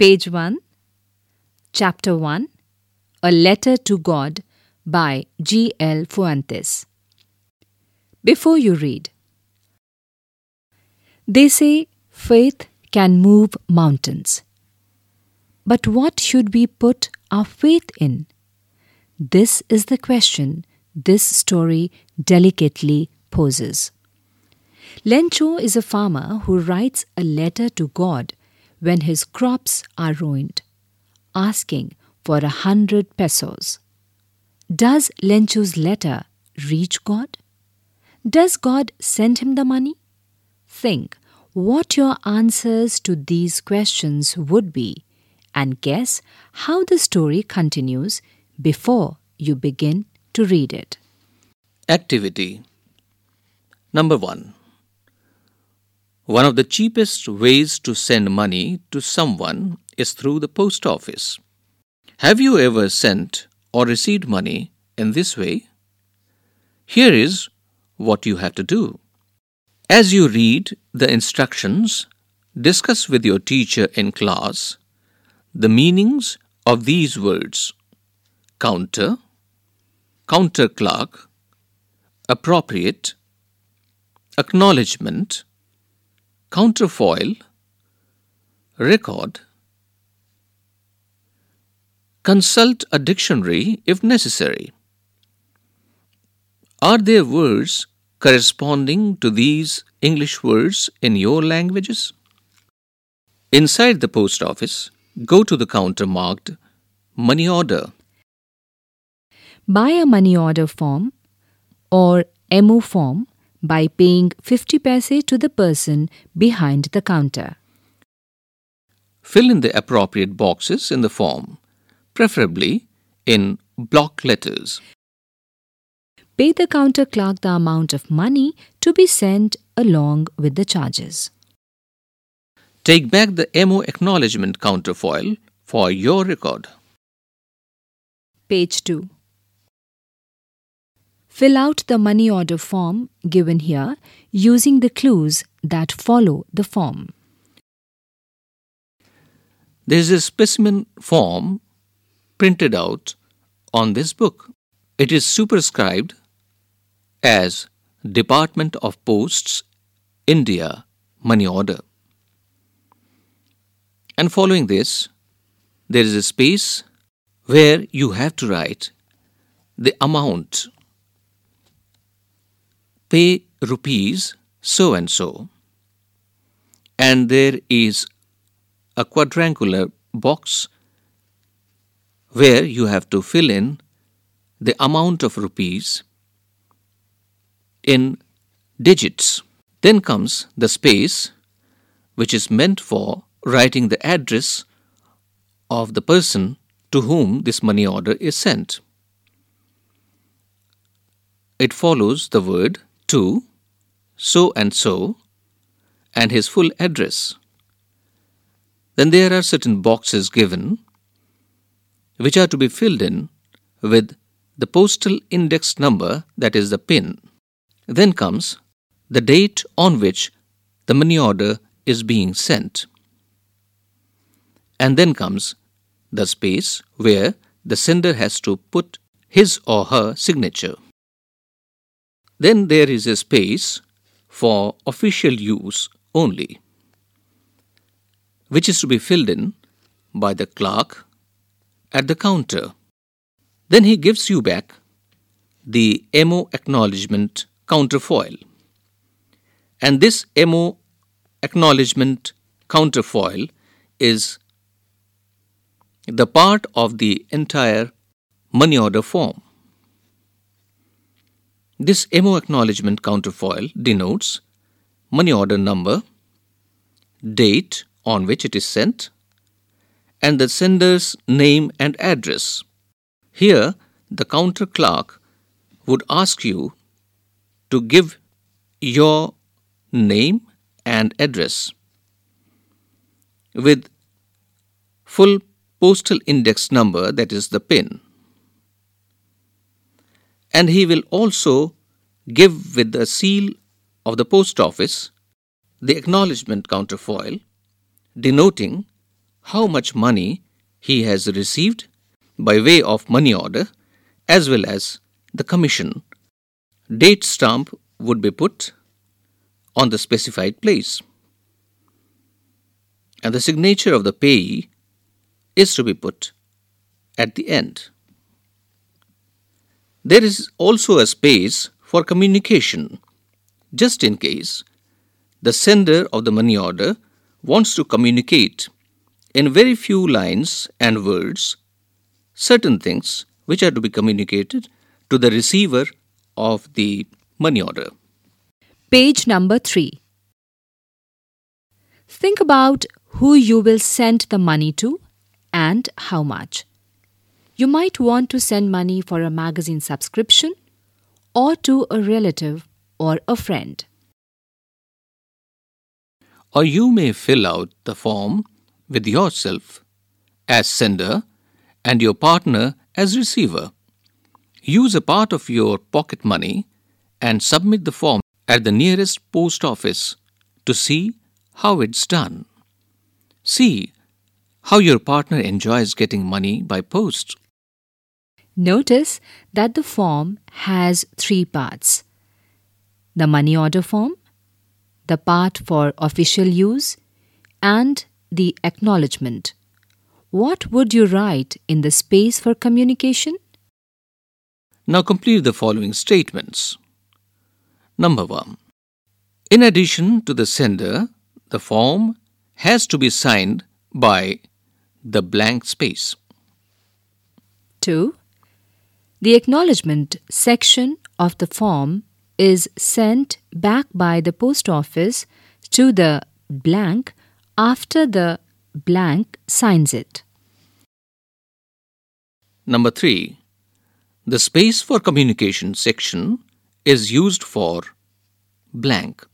Page 1, Chapter 1, A Letter to God by G. L. Fuentes. Before you read, they say faith can move mountains. But what should we put our faith in? This is the question this story delicately poses. Lencho is a farmer who writes a letter to God when his crops are ruined, asking for 100 pesos. Does Lencho's letter reach God? Does God send him the money? Think what your answers to these questions would be and guess how the story continues before you begin to read it. Activity Number 1. One of the cheapest ways to send money to someone is through the post office. Have you ever sent or received money in this way? Here is what you have to do. As you read the instructions, discuss with your teacher in class the meanings of these words: counter, counter clerk, appropriate, acknowledgement, counterfoil, record. Consult a dictionary if necessary. Are there words corresponding to these English words in your languages? Inside the post office, go to the counter marked Money Order. Buy a money order form or MO form by paying 50 paise to the person behind the counter. Fill in the appropriate boxes in the form, preferably in block letters. Pay the counter clerk the amount of money to be sent along with the charges. Take back the MO acknowledgement counterfoil for your record. Page 2. Fill out the money order form given here using the clues that follow the form. There is a specimen form printed out on this book. It is superscribed as Department of Posts, India Money Order. And following this, there is a space where you have to write the amount. Pay rupees so and so. And there is a quadrangular box where you have to fill in the amount of rupees in digits. Then comes the space which is meant for writing the address of the person to whom this money order is sent. It follows the word to so and his full address. Then there are certain boxes given which are to be filled in with the postal index number, that is the PIN. Then comes the date on which the money order is being sent. And then comes the space where the sender has to put his or her signature. Then there is a space for official use only, which is to be filled in by the clerk at the counter. Then he gives you back the MO acknowledgement counterfoil. And this MO acknowledgement counterfoil is the part of the entire money order form. This MO acknowledgement counterfoil denotes money order number, date on which it is sent, and the sender's name and address. Here, the counter clerk would ask you to give your name and address with full postal index number, that is the PIN. And he will also give with the seal of the post office the acknowledgement counterfoil denoting how much money he has received by way of money order as well as the commission. Date stamp would be put on the specified place, and the signature of the payee is to be put at the end. There is also a space for communication, just in case the sender of the money order wants to communicate in very few lines and words certain things which are to be communicated to the receiver of the money order. Page number 3. Think about who you will send the money to and how much. You might want to send money for a magazine subscription or to a relative or a friend. Or you may fill out the form with yourself as sender and your partner as receiver. Use a part of your pocket money and submit the form at the nearest post office to see how it's done. See how your partner enjoys getting money by post. Notice that the form has 3 parts: the money order form, the part for official use, and the acknowledgement. What would you write in the space for communication? Now complete the following statements. Number 1. In addition to the sender, the form has to be signed by the blank space. 2. The acknowledgement section of the form is sent back by the post office to the blank after the blank signs it. Number 3. The space for communication section is used for blank.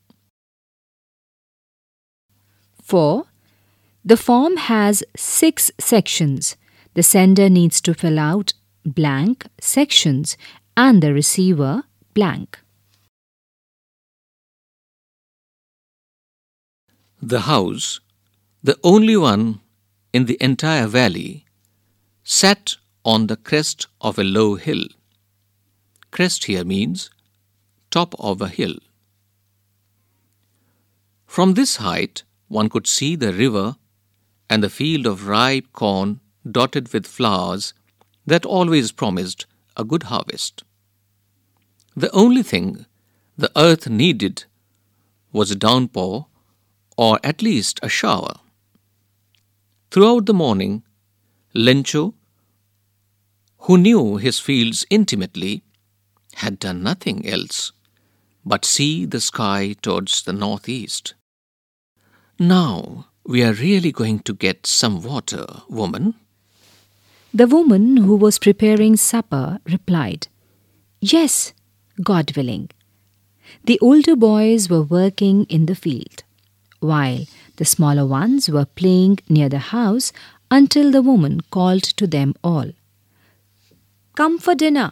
4. The form has 6 sections. The sender needs to fill out blank sections and the receiver blank. The house, the only one in the entire valley, sat on the crest of a low hill. Crest here means top of a hill. From this height, one could see the river and the field of ripe corn dotted with flowers that always promised a good harvest. The only thing the earth needed was a downpour, or at least a shower. Throughout the morning, Lencho, who knew his fields intimately, had done nothing else but see the sky towards the northeast. "Now we are really going to get some water, woman." The woman who was preparing supper replied, "Yes, God willing." The older boys were working in the field, while the smaller ones were playing near the house until the woman called to them all, "Come for dinner."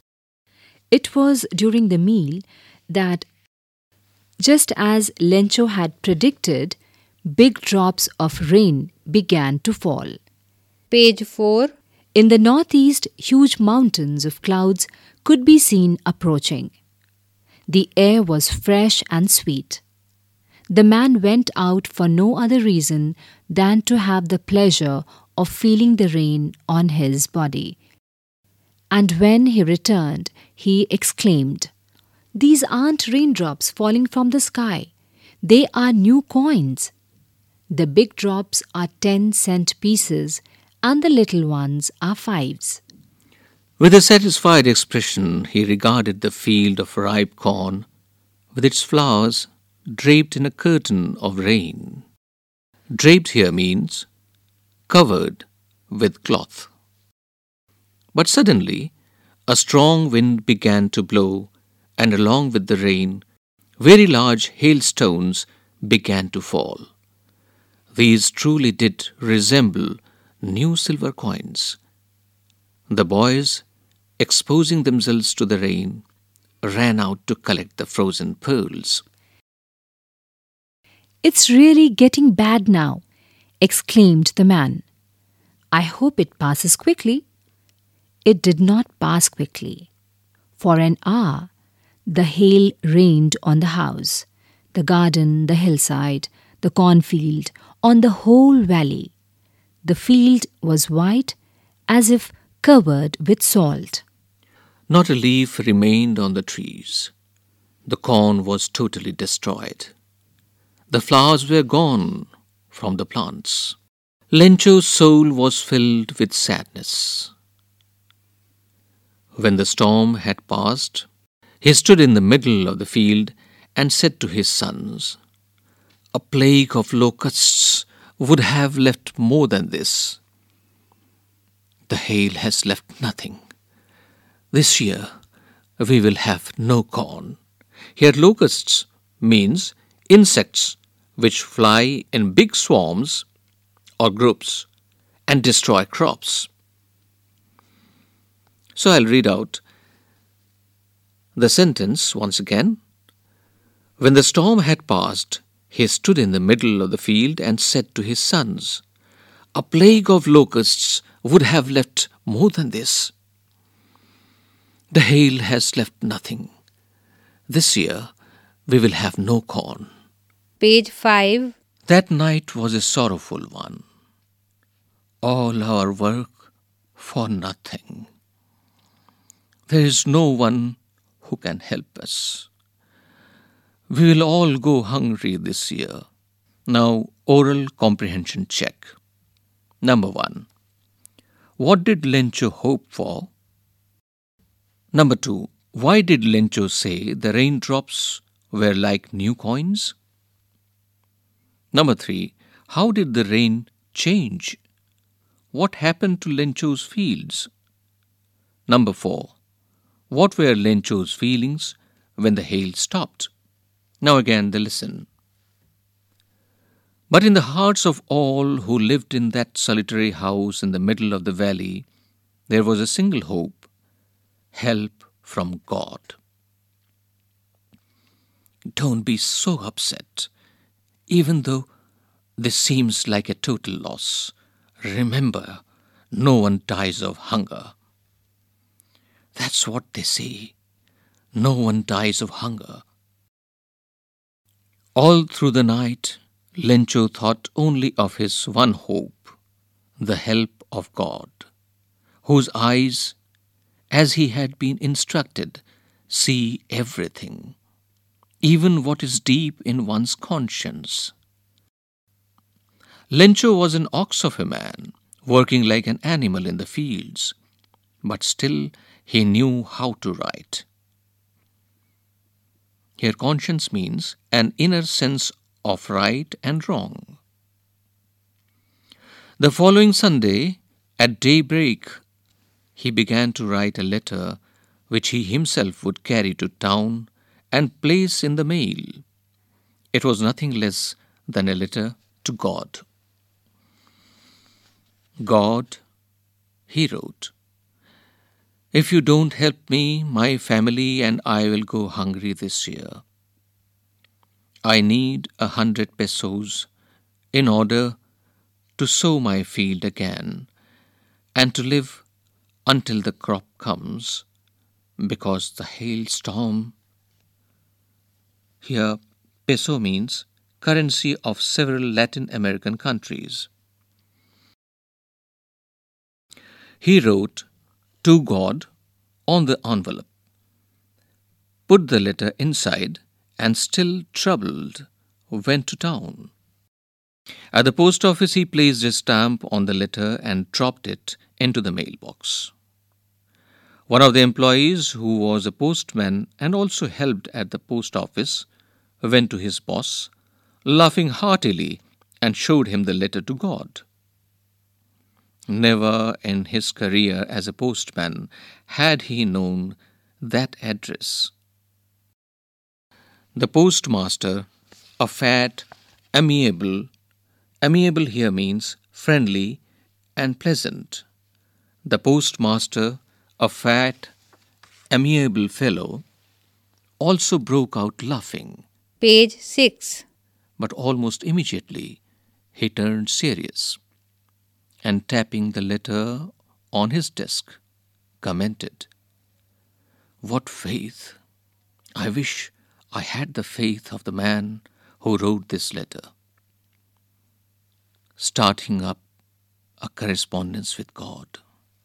It was during the meal that, just as Lencho had predicted, big drops of rain began to fall. Page 4. In the northeast, huge mountains of clouds could be seen approaching. The air was fresh and sweet. The man went out for no other reason than to have the pleasure of feeling the rain on his body. And when he returned, he exclaimed, "These aren't raindrops falling from the sky. They are new coins. The big drops are 10-cent pieces and the little ones are 5s. With a satisfied expression, he regarded the field of ripe corn with its flowers draped in a curtain of rain. Draped here means covered with cloth. But suddenly, a strong wind began to blow, and along with the rain, very large hailstones began to fall. These truly did resemble new silver coins. The boys, exposing themselves to the rain, ran out to collect the frozen pearls. "It's really getting bad now," exclaimed the man. "I hope it passes quickly." It did not pass quickly. For an hour, the hail rained on the house, the garden, the hillside, the cornfield, on the whole valley. The field was white as if covered with salt. Not a leaf remained on the trees. The corn was totally destroyed. The flowers were gone from the plants. Lencho's soul was filled with sadness. When the storm had passed, he stood in the middle of the field and said to his sons, "A plague of locusts would have left more than this. The hail has left nothing. This year we will have no corn." Here locusts means insects which fly in big swarms or groups and destroy crops. So I'll read out the sentence once again. When the storm had passed, he stood in the middle of the field and said to his sons, "A plague of locusts would have left more than this. The hail has left nothing. This year we will have no corn." Page 5. That night was a sorrowful one. All our work for nothing. There is no one who can help us. We will all go hungry this year. Now, oral comprehension check. Number 1. What did Lencho hope for? Number 2. Why did Lencho say the raindrops were like new coins? Number 3. How did the rain change? What happened to Lencho's fields? Number 4. What were Lencho's feelings when the hail stopped? Now again the lesson. But in the hearts of all who lived in that solitary house in the middle of the valley, there was a single hope: help from God. Don't be so upset, even though this seems like a total loss. Remember, no one dies of hunger. That's what they say. No one dies of hunger. All through the night, Lencho thought only of his one hope, the help of God, whose eyes, as he had been instructed, see everything, even what is deep in one's conscience. Lencho was an ox of a man, working like an animal in the fields, but still he knew how to write. Here conscience means an inner sense of right and wrong. The following Sunday, at daybreak, he began to write a letter which he himself would carry to town and place in the mail. It was nothing less than a letter to God. God, he wrote, "If you don't help me, my family and I will go hungry this year. I need 100 pesos in order to sow my field again and to live until the crop comes, because the hailstorm." Here, peso means currency of several Latin American countries. He wrote to God on the envelope, put the letter inside, and still troubled, went to town. At the post office, he placed a stamp on the letter and dropped it into the mailbox. One of the employees, who was a postman and also helped at the post office, went to his boss, laughing heartily, and showed him the letter to God. Never in his career as a postman had he known that address. The postmaster, a fat, amiable here means friendly and pleasant. The postmaster, a fat, amiable fellow, also broke out laughing. Page 6. But almost immediately He turned serious and, tapping the letter on his desk, commented, "What faith! I wish I had the faith of the man who wrote this letter." Starting up a correspondence with God.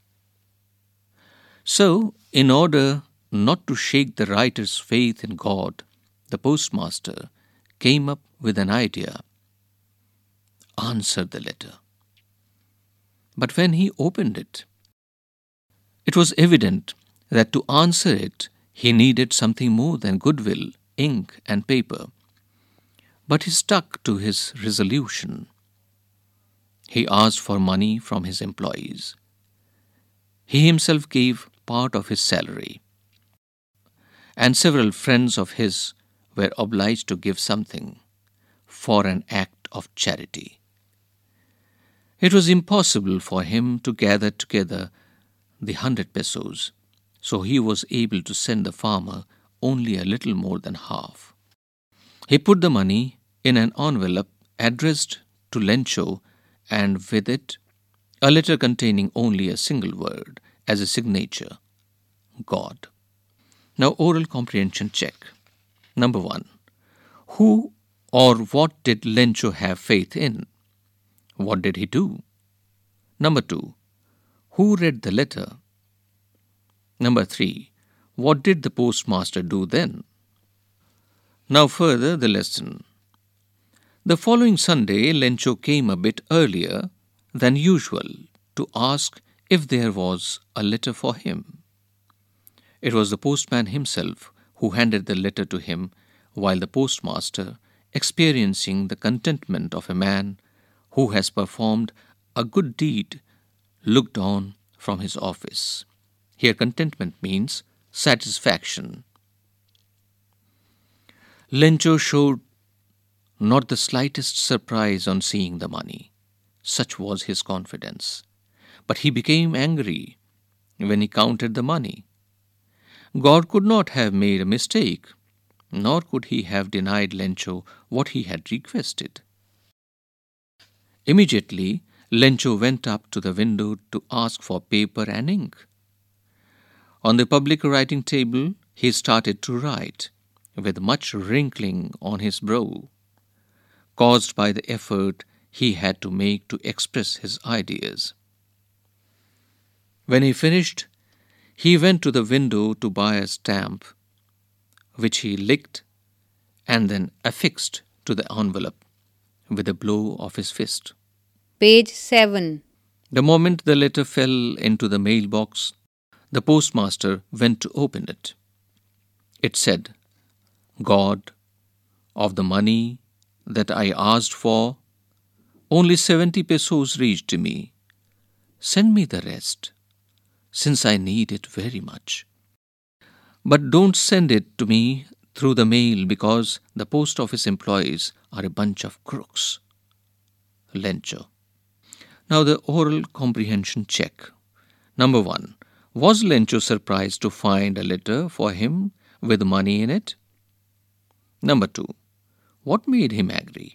So, in order not to shake the writer's faith in God, the postmaster came up with an idea: answer the letter. But when he opened it, it was evident that to answer it, he needed something more than goodwill, ink, and paper. But he stuck to his resolution. He asked for money from his employees. He himself gave part of his salary, and several friends of his were obliged to give something for an act of charity. It was impossible for him to gather together the 100 pesos, so he was able to send the farmer only a little more than half. He put the money in an envelope addressed to Lencho, and with it a letter containing only a single word as a signature: God. Now, oral comprehension check. Number 1. Who or what did Lencho have faith in? What did he do? Number 2. Who read the letter? Number 3. What did the postmaster do then? Now further the lesson. The following Sunday, Lencho came a bit earlier than usual to ask if there was a letter for him. It was the postman himself who handed the letter to him, while the postmaster, experiencing the contentment of a man who has performed a good deed, looked on from his office. Here contentment means satisfaction. Lencho showed not the slightest surprise on seeing the money. Such was his confidence. But he became angry when he counted the money. God could not have made a mistake, nor could he have denied Lencho what he had requested. Immediately, Lencho went up to the window to ask for paper and ink. On the public writing table, he started to write, with much wrinkling on his brow, caused by the effort he had to make to express his ideas. When he finished, he went to the window to buy a stamp, which he licked and then affixed to the envelope with a blow of his fist. Page 7. The moment the letter fell into the mailbox, the postmaster went to open it. It said, God, of the money that I asked for, only 70 pesos reached me. Send me the rest, since I need it very much. But don't send it to me through the mail, because the post office employees are a bunch of crooks. Lencho. Now the oral comprehension check. Number 1. Was Lencho surprised to find a letter for him with money in it? Number 2. What made him angry?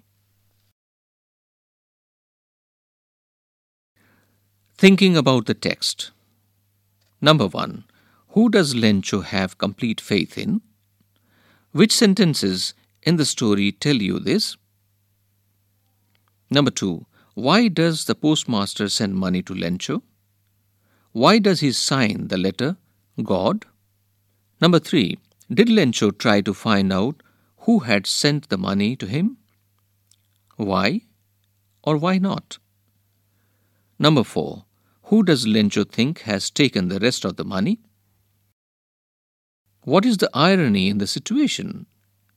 Thinking about the text. Number 1. Who does Lencho have complete faith in? Which sentences in the story tell you this? Number 2. Why does the postmaster send money to Lencho? Why does he sign the letter God? Number 3. Did Lencho try to find out who had sent the money to him? Why or why not? Number 4. Who does Lencho think has taken the rest of the money? What is the irony in the situation?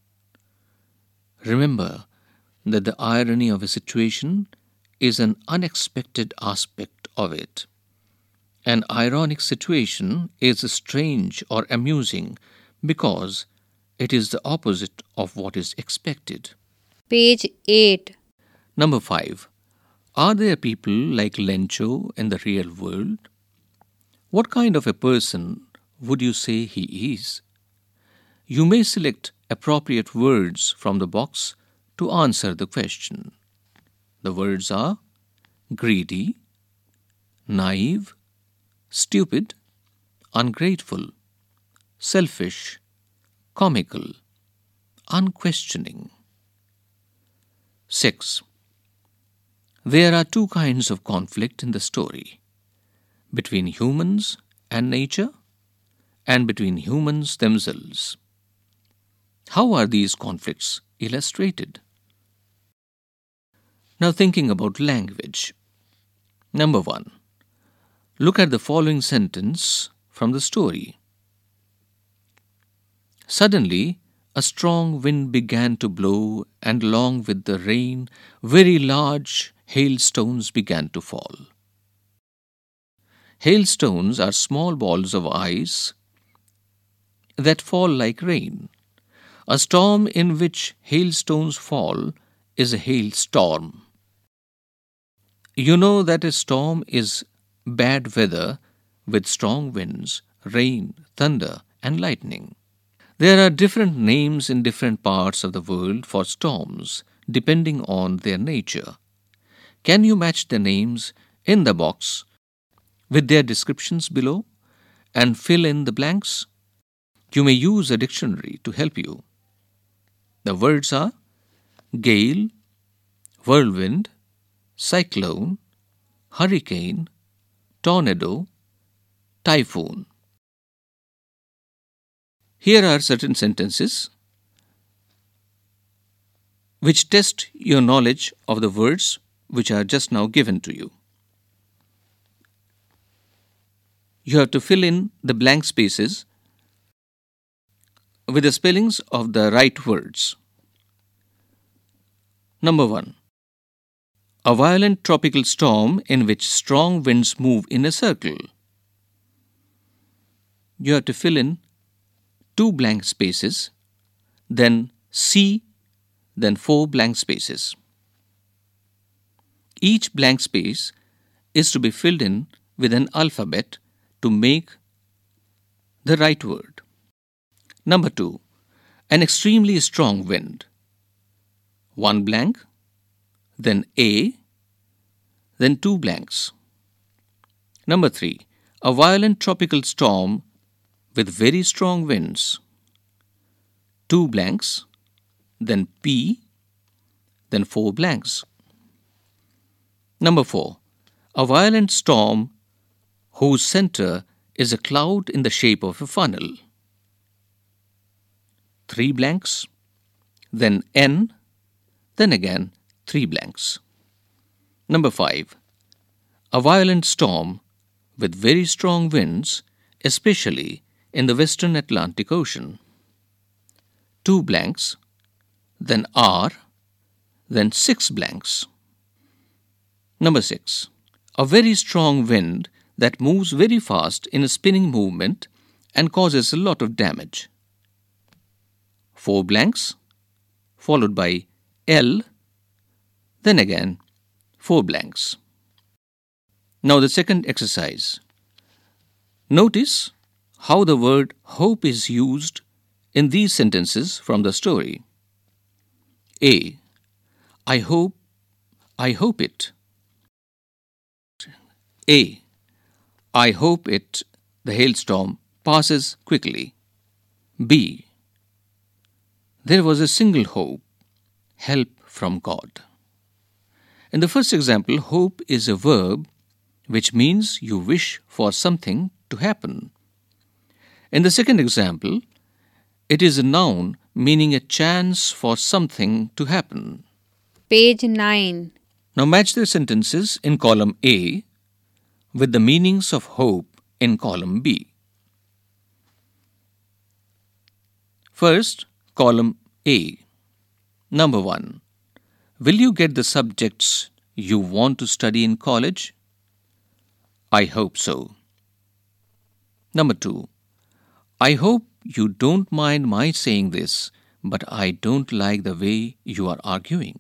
Remember that the irony of a situation is an unexpected aspect of it. An ironic situation is strange or amusing because it is the opposite of what is expected. Page 8. Number 5. Are there people like Lencho in the real world? What kind of a person would you say he is? You may select appropriate words from the box to answer the question. The words are greedy, naive, stupid, ungrateful, selfish, comical, unquestioning. 6. There are two kinds of conflict in the story: between humans and nature, and between humans themselves. How are these conflicts illustrated? Now, thinking about language. Number 1. Look at the following sentence from the story. Suddenly, a strong wind began to blow, and along with the rain, very large hailstones began to fall. Hailstones are small balls of ice that fall like rain. A storm in which hailstones fall is a hailstorm. You know that a storm is bad weather with strong winds, rain, thunder, and lightning. There are different names in different parts of the world for storms, depending on their nature. Can you match the names in the box with their descriptions below and fill in the blanks? You may use a dictionary to help you. The words are gale, whirlwind, cyclone, hurricane, tornado, typhoon. Here are certain sentences which test your knowledge of the words which are just now given to you. You have to fill in the blank spaces with the spellings of the right words. Number 1. A violent tropical storm in which strong winds move in a circle. You have to fill in 2 blank spaces, then C, then 4 blank spaces. Each blank space is to be filled in with an alphabet to make the right word. Number 2. An extremely strong wind. 1 blank, then A, then 2 blanks. Number 3. A violent tropical storm with very strong winds. 2 blanks, then P, then 4 blanks. Number 4. A violent storm whose center is a cloud in the shape of a funnel. 3 blanks, then N, then again 3 blanks. Number 5. A violent storm with very strong winds, especially in the western Atlantic Ocean. 2 blanks, then R, then 6 blanks. Number 6. A very strong wind that moves very fast in a spinning movement and causes a lot of damage. 4 blanks, followed by L, then again 4 blanks. Now the second exercise. Notice how the word hope is used in these sentences from the story. A. I hope it. A. I hope it, the hailstorm, passes quickly. B. There was a single hope, help from God. In the first example, hope is a verb which means you wish for something to happen. In the second example, it is a noun meaning a chance for something to happen. Page 9. Now match the sentences in column A with the meanings of hope in column B. First, column A. Number 1. Will you get the subjects you want to study in college? I hope so. Number 2. I hope you don't mind my saying this, but I don't like the way you are arguing.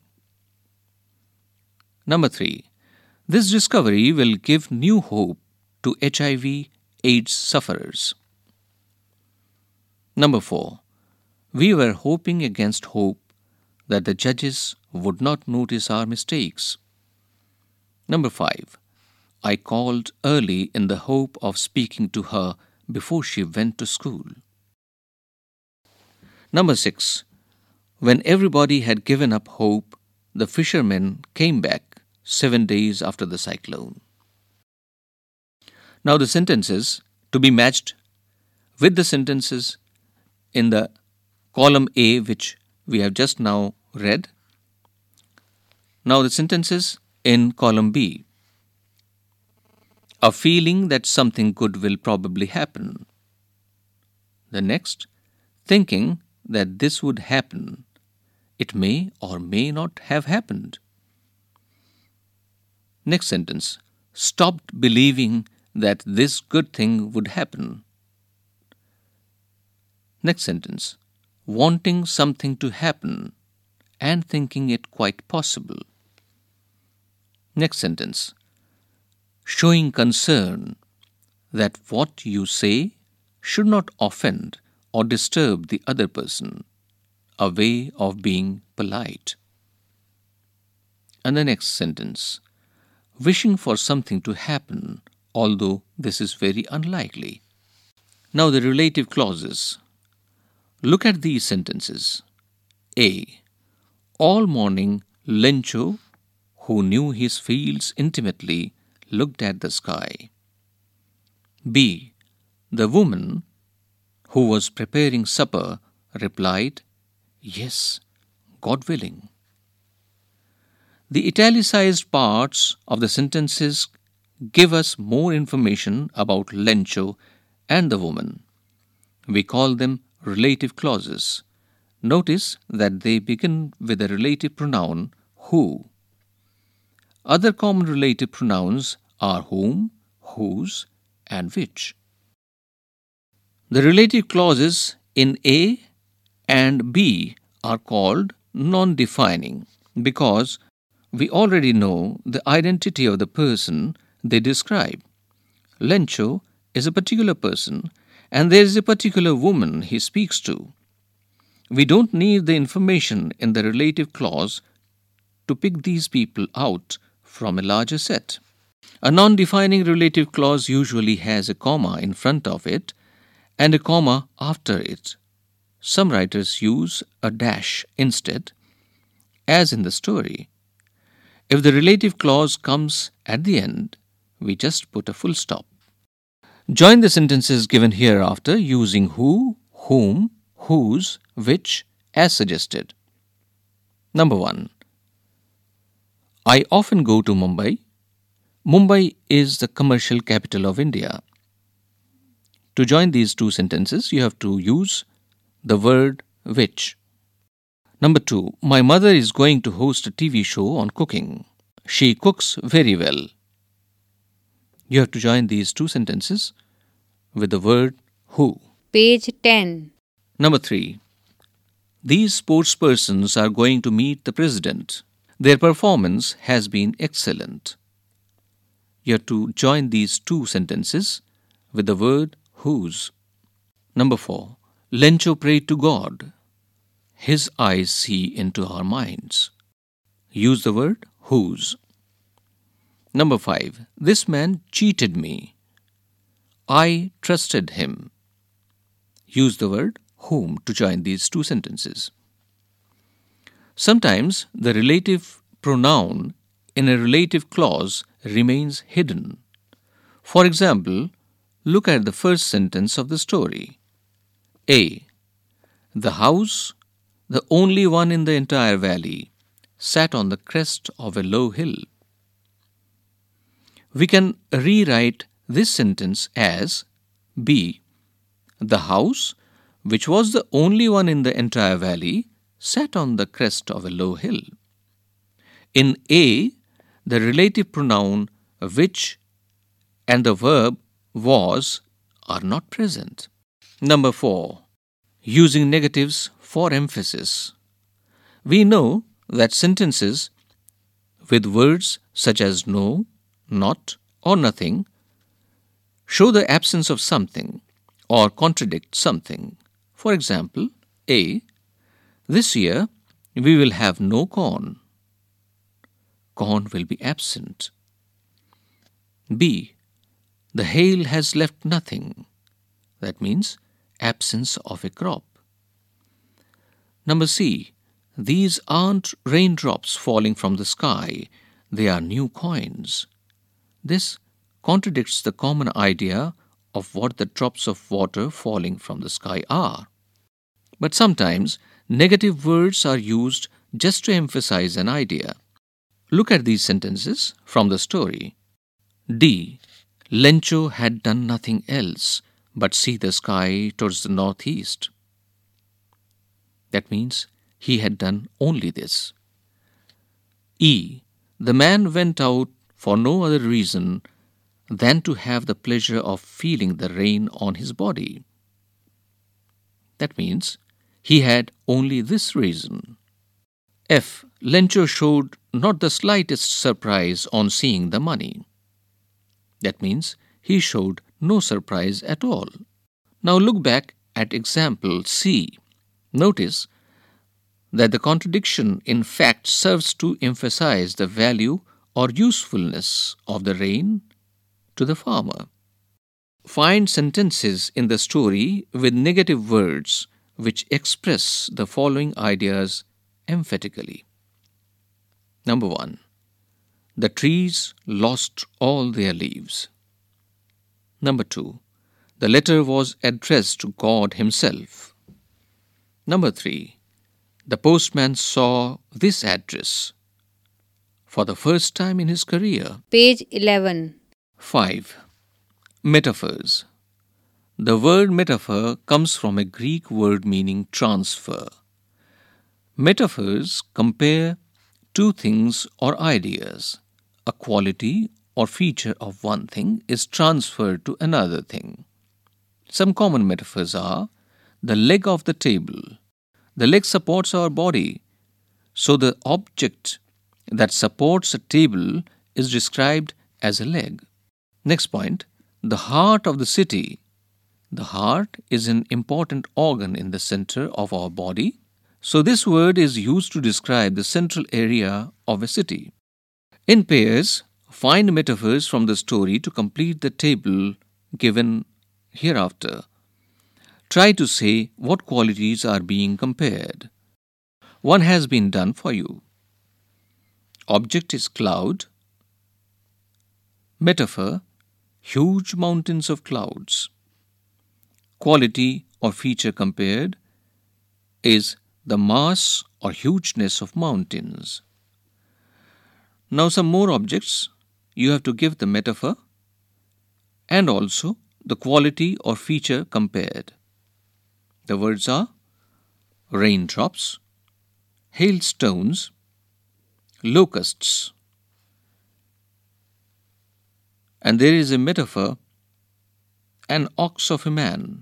Number 3. This discovery will give new hope to HIV/AIDS sufferers. Number 4. We were hoping against hope that the judges would not notice our mistakes. Number 5. I called early in the hope of speaking to her before she went to school. Number 6. When everybody had given up hope, the fishermen came back 7 days after the cyclone. Now the sentences to be matched with the sentences in the column A, which we have just now read. Now the sentences in column B. A feeling that something good will probably happen. The next, thinking that this would happen. It may or may not have happened. Next sentence, stopped believing that this good thing would happen. Next sentence, wanting something to happen and thinking it quite possible. Next sentence, showing concern that what you say should not offend or disturb the other person, a way of being polite. And the next sentence, wishing for something to happen, although this is very unlikely. Now the relative clauses. Look at these sentences. A. All morning, Lencho, who knew his fields intimately, looked at the sky. B. The woman, who was preparing supper, replied, Yes, God willing. The italicized parts of the sentences give us more information about Lencho and the woman. We call them relative clauses. Notice that they begin with the relative pronoun who. Other common relative pronouns are whom, whose, and which. The relative clauses in A and B are called non-defining because we already know the identity of the person they describe. Lencho is a particular person and there is a particular woman he speaks to. We don't need the information in the relative clause to pick these people out from a larger set. A non-defining relative clause usually has a comma in front of it and a comma after it. Some writers use a dash instead, as in the story. If the relative clause comes at the end, we just put a full stop. Join the sentences given hereafter using who, whom, whose, which as suggested. Number 1. I often go to Mumbai. Mumbai is the commercial capital of India. To join these two sentences, you have to use the word which. Number 2. My mother is going to host a TV show on cooking. She cooks very well. You have to join these two sentences with the word who. Page 10. Number 3. These sportspersons are going to meet the president. Their performance has been excellent. You have to join these two sentences with the word whose. Number 4. Lencho prayed to God. His eyes see into our minds. Use the word whose. Number 5. This man cheated me. I trusted him. Use the word whom to join these two sentences. Sometimes the relative pronoun in a relative clause remains hidden. For example, look at the first sentence of the story. A. The house, the only one in the entire valley, sat on the crest of a low hill. We can rewrite this sentence as B. The house, which was the only one in the entire valley, sat on the crest of a low hill. In A, the relative pronoun which and the verb was are not present. Number 4. Using negatives for emphasis. We know that sentences with words such as no, not, or nothing show the absence of something or contradict something. For example, A. This year, we will have no corn. Corn will be absent. B. The hail has left nothing. That means absence of a crop. Number C. These aren't raindrops falling from the sky, they are new coins. This contradicts the common idea of what the drops of water falling from the sky are. But sometimes negative words are used just to emphasize an idea. Look at these sentences from the story. D. Lencho had done nothing else but see the sky towards the northeast. That means he had done only this. E. The man went out for no other reason than to have the pleasure of feeling the rain on his body. That means he had only this reason. F. Lencho showed not the slightest surprise on seeing the money. That means he showed no surprise at all. Now look back at example C. Notice that the contradiction in fact serves to emphasize the value or usefulness of the rain to the farmer. Find sentences in the story with negative words which express the following ideas emphatically. Number 1. The trees lost all their leaves. Number 2. The letter was addressed to God Himself. Number 3. The postman saw this address for the first time in his career. Page 11. 5. Metaphors. The word metaphor comes from a Greek word meaning transfer. Metaphors compare two things or ideas. A quality or feature of one thing is transferred to another thing. Some common metaphors are the leg of the table. The leg supports our body, so the object that supports a table is described as a leg. Next point, the heart of the city. The heart is an important organ in the center of our body, so this word is used to describe the central area of a city. In pairs, find metaphors from the story to complete the table given hereafter. Try to say what qualities are being compared. One has been done for you. Object is cloud. Metaphor, huge mountains of clouds. Quality or feature compared is the mass or hugeness of mountains. Now some more objects. You have to give the metaphor and also the quality or feature compared. The words are raindrops, hailstones, locusts. And there is a metaphor, an ox of a man.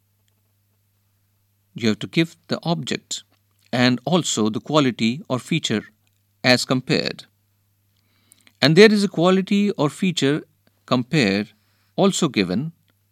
You have to give the object and also the quality or feature as compared. And there is a quality or feature compared also given.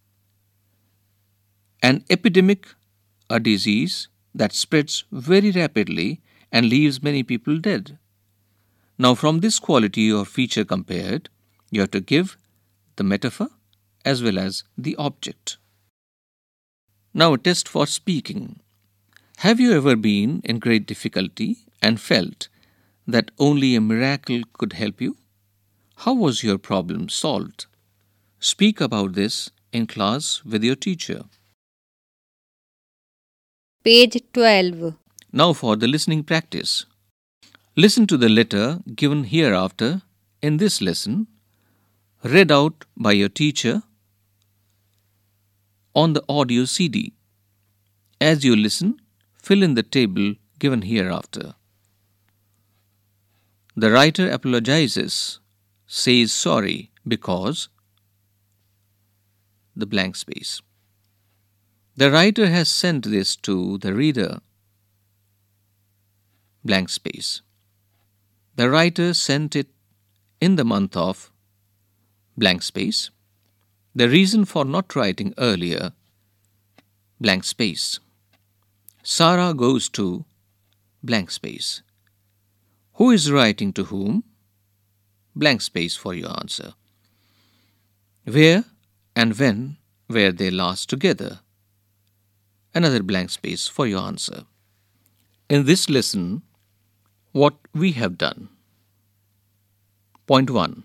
An epidemic, a disease that spreads very rapidly and leaves many people dead. Now from this quality or feature compared, you have to give the metaphor as well as the object. Now a test for speaking. Have you ever been in great difficulty and felt that only a miracle could help you? How was your problem solved? Speak about this in class with your teacher. Page 12. Now for the listening practice. Listen to the letter given hereafter in this lesson, read out by your teacher on the audio CD. As you listen, fill in the table given hereafter. The writer apologizes, says sorry because the blank space. The writer has sent this to the reader, blank space. The writer sent it in the month of blank space. The reason for not writing earlier, blank space. Sarah goes to blank space. Who is writing to whom? Blank space for your answer. Where and when were they last together? Another blank space for your answer. In this lesson, what we have done. Point 1.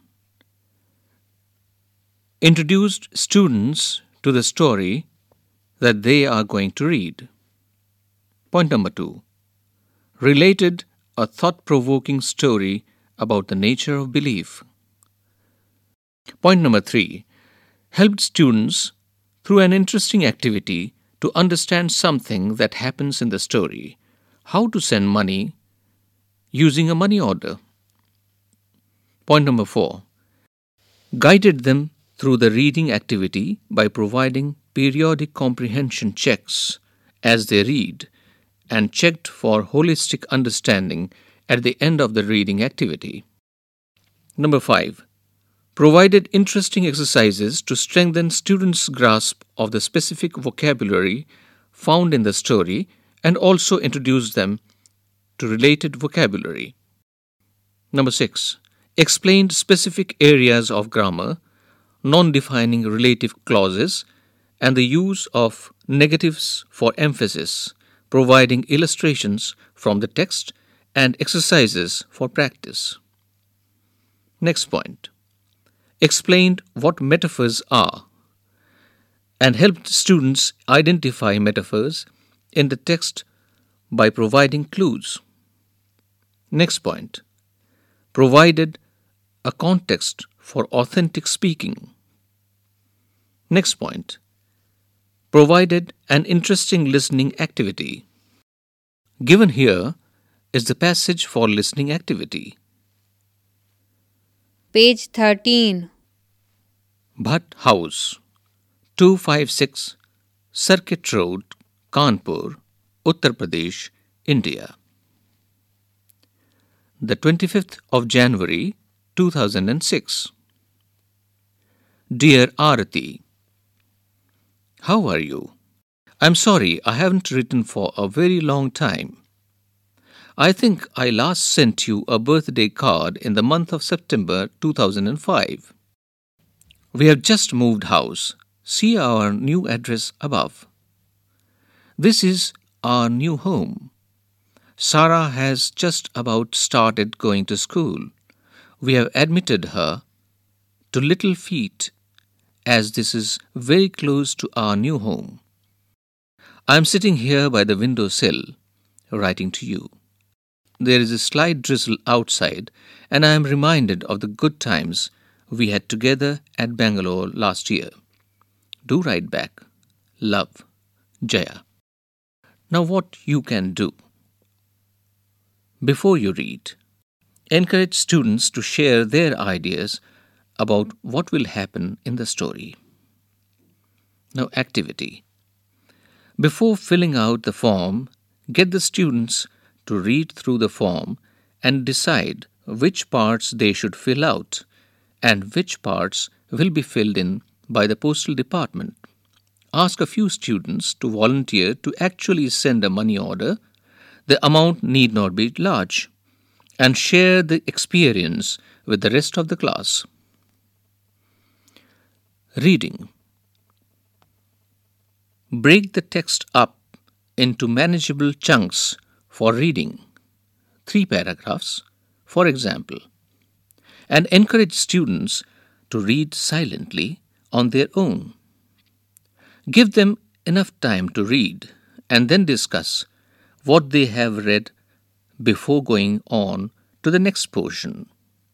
Introduced students to the story that they are going to read. Point number 2. Related a thought-provoking story about the nature of belief. Point number 3. Helped students through an interesting activity to understand something that happens in the story, how to send money using a money order. Point number 4. Guided them through the reading activity by providing periodic comprehension checks as they read and checked for holistic understanding at the end of the reading activity. Number 5. Provided interesting exercises to strengthen students' grasp of the specific vocabulary found in the story and also introduced them to related vocabulary. Number 6. Explained specific areas of grammar, non-defining relative clauses, and the use of negatives for emphasis, providing illustrations from the text and exercises for practice. Next point. Explained what metaphors are and helped students identify metaphors in the text by providing clues. Next point. Provided a context for authentic speaking. Next point. Provided an interesting listening activity. Given here is the passage for listening activity. Page 13. Bhatt House, 256 Circuit Road, Kanpur, Uttar Pradesh, India. The 25th of January, 2006. Dear Arati, how are you? I'm sorry I haven't written for a very long time. I think I last sent you a birthday card in the month of September 2005. We have just moved house. See our new address above. This is our new home. Sarah has just about started going to school. We have admitted her to Little Feet as this is very close to our new home. I am sitting here by the window sill, writing to you. There is a slight drizzle outside, and I am reminded of the good times we had together at Bangalore last year. Do write back. Love, Jaya. Now what you can do. Before you read, encourage students to share their ideas about what will happen in the story. Now activity. Before filling out the form, get the students to read through the form and decide which parts they should fill out and which parts will be filled in by the postal department. Ask a few students to volunteer to actually send a money order. The amount need not be large, and share the experience with the rest of the class. Reading. Break the text up into manageable chunks for reading, 3 paragraphs, for example, and encourage students to read silently on their own. Give them enough time to read and then discuss what they have read before going on to the next portion.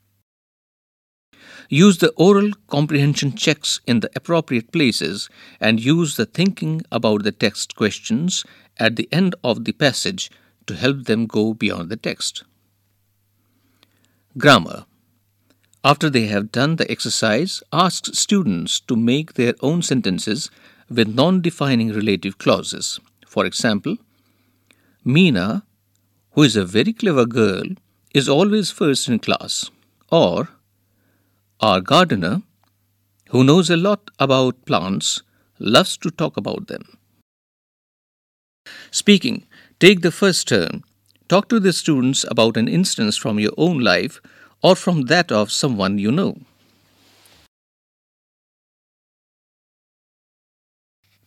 Use the oral comprehension checks in the appropriate places and use the thinking about the text questions at the end of the passage to help them go beyond the text. Grammar. After they have done the exercise, ask students to make their own sentences with non-defining relative clauses. For example, Meena, who is a very clever girl, is always first in class. Or, our gardener, who knows a lot about plants, loves to talk about them. Speaking. Take the first turn. Talk to the students about an instance from your own life or from that of someone you know.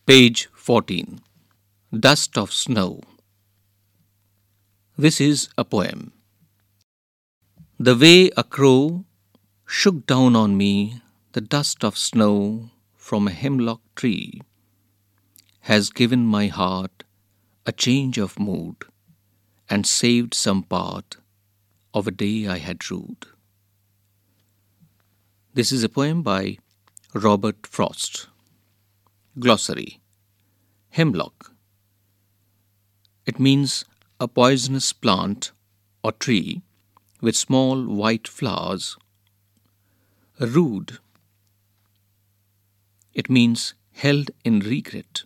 Page 14. Dust of Snow. This is a poem. The way a crow shook down on me the dust of snow from a hemlock tree has given my heart a change of mood and saved some part of a day I had rued. This is a poem by Robert Frost. Glossary. Hemlock. It means a poisonous plant or tree with small white flowers. Rude. It means held in regret.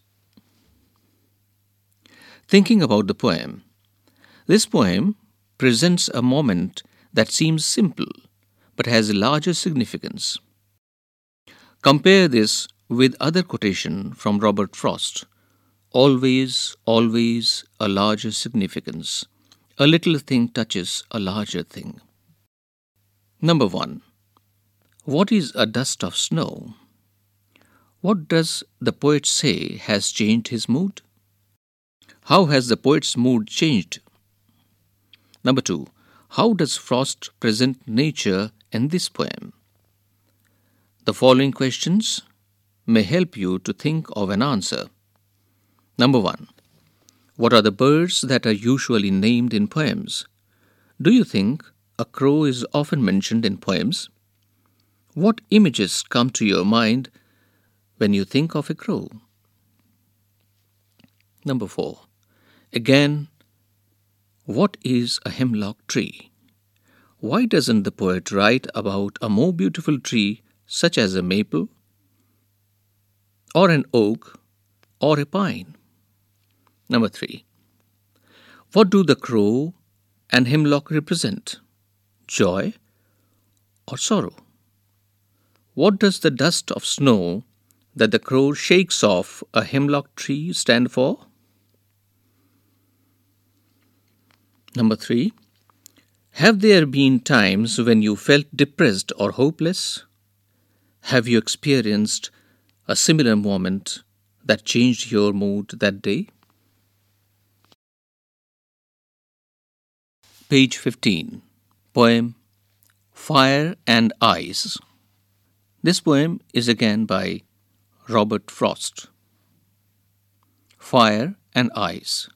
Thinking about the poem, this poem presents a moment that seems simple but has a larger significance. Compare this with other quotation from Robert Frost. Always, always a larger significance. A little thing touches a larger thing. Number 1. What is a dust of snow? What does the poet say has changed his mood? How has the poet's mood changed? Number 2. How does Frost present nature in this poem? The following questions may help you to think of an answer. Number 1. What are the birds that are usually named in poems? Do you think a crow is often mentioned in poems? What images come to your mind when you think of a crow? Number 4. Again, what is a hemlock tree? Why doesn't the poet write about a more beautiful tree such as a maple, or an oak, or a pine? Number 3. What do the crow and hemlock represent? Joy or sorrow? What does the dust of snow that the crow shakes off a hemlock tree stand for? Number 3. Have there been times when you felt depressed or hopeless? Have you experienced a similar moment that changed your mood that day? Page 15. Poem Fire and Ice. This poem is again by Robert Frost. Fire and Ice.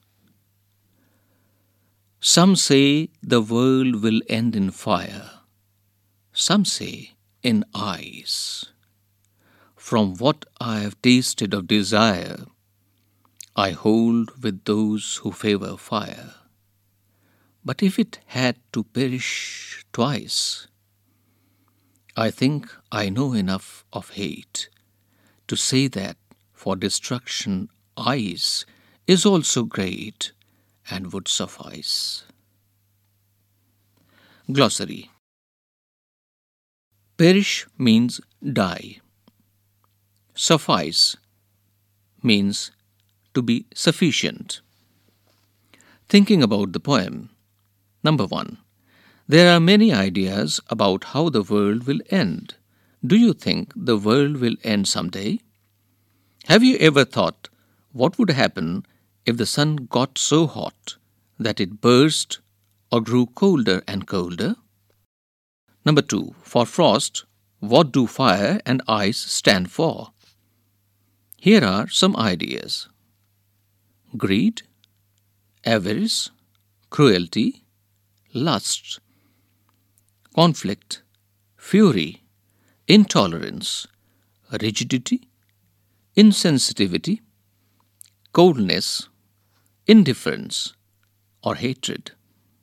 Some say the world will end in fire. Some say in ice. From what I have tasted of desire, I hold with those who favor fire. But if it had to perish twice, I think I know enough of hate to say that for destruction ice is also great and would suffice. Glossary. Perish means die. Suffice means to be sufficient. Thinking about the poem. Number 1. There are many ideas about how the world will end. Do you think the world will end someday? Have you ever thought what would happen if the sun got so hot that it burst or grew colder and colder? Number 2. For Frost, what do fire and ice stand for? Here are some ideas. Greed, avarice, cruelty, lust, conflict, fury, intolerance, rigidity, insensitivity, coldness, indifference, or hatred.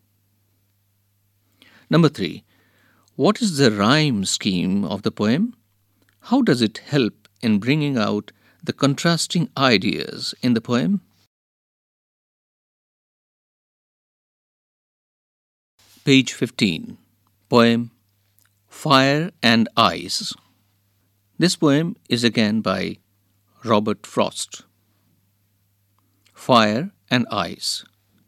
Number 3. What is the rhyme scheme of the poem? How does it help in bringing out the contrasting ideas in the poem? Page 15. Poem Fire and Ice. This poem is again by Robert Frost. Fire and Ice.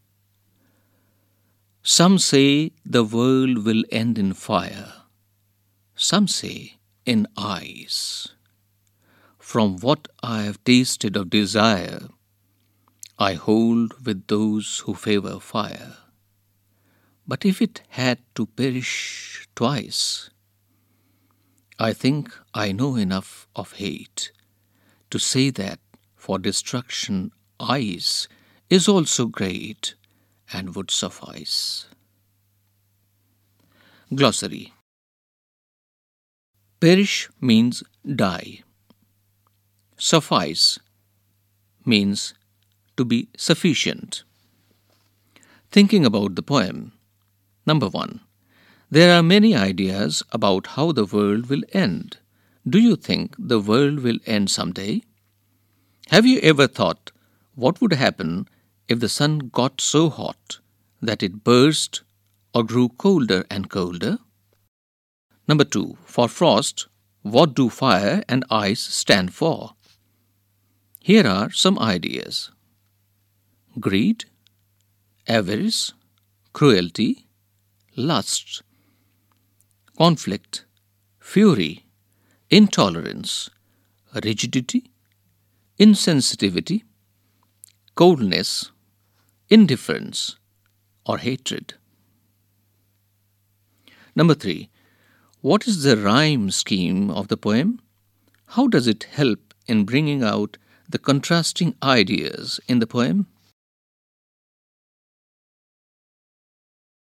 Some say the world will end in fire. Some say in ice. From what I have tasted of desire, I hold with those who favor fire. But if it had to perish twice, I think I know enough of hate to say that for destruction ice is also great and would suffice. Glossary. Perish means die. Suffice means to be sufficient. Thinking about the poem. Number 1. There are many ideas about how the world will end. Do you think the world will end someday? Have you ever thought what would happen if the sun got so hot that it burst or grew colder and colder? Number 2. For frost, what do fire and ice stand for? Here are some ideas: greed, avarice, cruelty, lust, conflict, fury, intolerance, rigidity, insensitivity, coldness, indifference, or hatred. Number 3. What is the rhyme scheme of the poem? How does it help in bringing out the contrasting ideas in the poem?